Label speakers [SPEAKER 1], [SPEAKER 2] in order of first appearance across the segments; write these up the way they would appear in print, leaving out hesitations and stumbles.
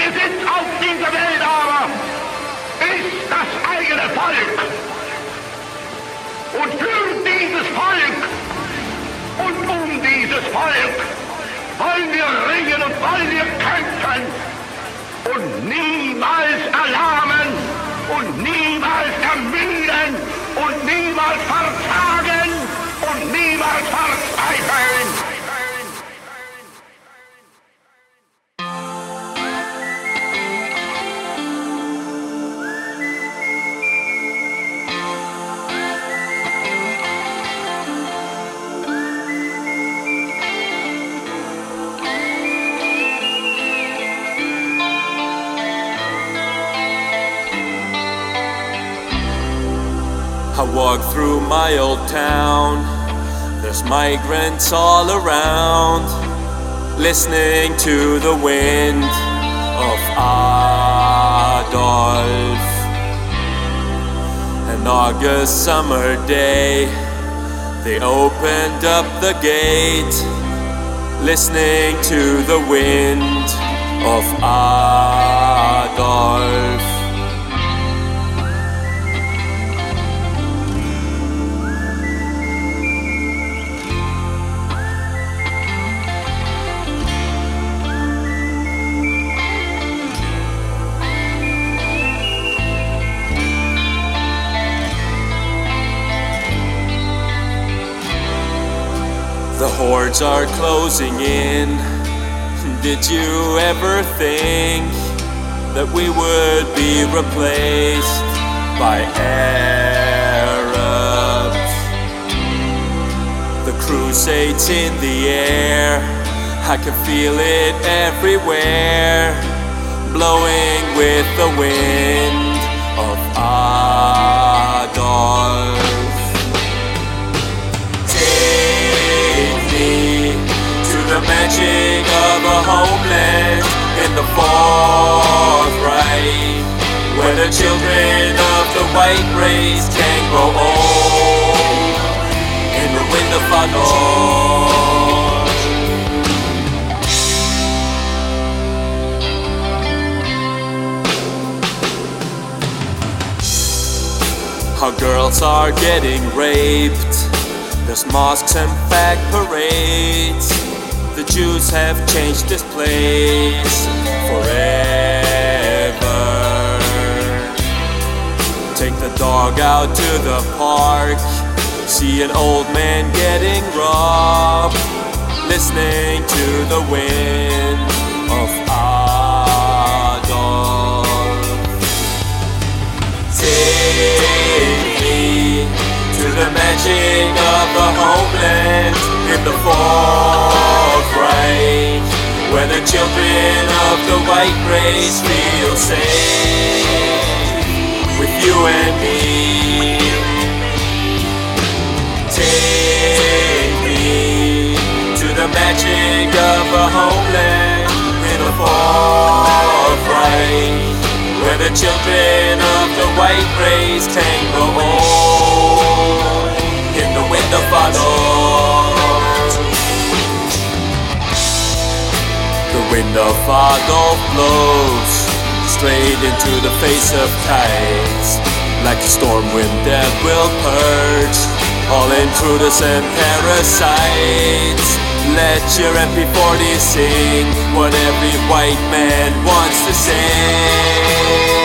[SPEAKER 1] Besitz auf dieser Welt aber ist das eigene Volk. Und für dieses Volk und um dieses Volk wollen wir ringen und wollen wir kämpfen und niemals erlahmen und niemals ermüden und niemals verzagen und niemals verzweifeln.
[SPEAKER 2] I walk through my old town, there's migrants all around, listening to the wind of Adolf. An August summer day, they opened up the gate, listening to the wind of Adolf. The hordes are closing in. Did you ever think that we would be replaced by Arabs? The crusades in the air, I can feel it everywhere, blowing with the wind of Adolf. The magic of a homeland in the Fourth Reich, where the children of the white race can grow old in the wind of Adolf. Our girls are getting raped, there's mosques and flag parades. The Jews have changed this place forever. Take the dog out to the park, see an old man getting robbed, listening to the wind of Adolf. Take me to the magic of the homeland in the Fourth Reich, where the children of the white race feel safe with you and me. Take me to the magic of a homeland in the Fourth Reich, where the children of the white race can grow old in the wind of Adolf. The wind of Adolf blows straight into the face of kites, like a storm wind that will purge all intruders and parasites. Let your MP40 sing what every white man wants to say.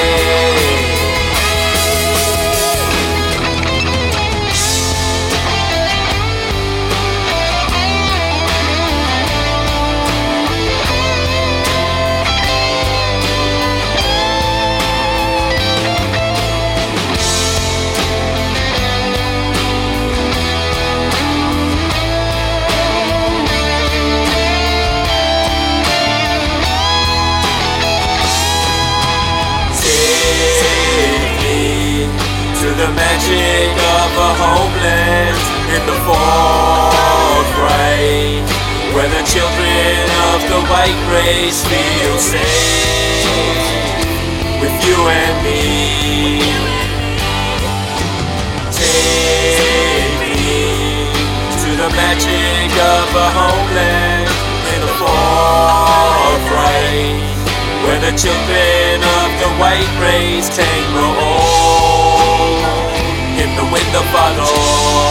[SPEAKER 2] The magic of a homeland in the Fourth Reich, where the children of the white race feel safe with you and me. Take me to the magic of a homeland in the Fourth Reich, where the children of the white race can grow old in the wind of our Lord.